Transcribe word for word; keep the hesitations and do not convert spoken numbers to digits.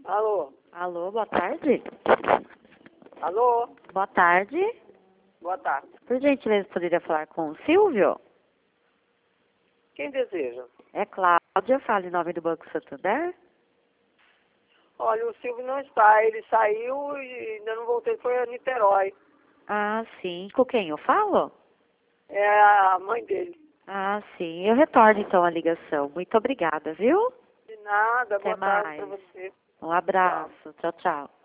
Alô? Alô, boa tarde. Alô? Boa tarde. Boa tarde. Por gentileza, poderia falar com o Silvio? Quem deseja? É Cláudia, fala em nome do Banco Santander. Olha, o Silvio não está. Ele saiu e ainda não voltei. Foi a Niterói. Ah, sim. Com quem eu falo? É a mãe dele. Ah, sim. Eu retorno então a ligação. Muito obrigada, viu? De nada. Até Boa tarde para mais. você. Um abraço. Tchau, tchau.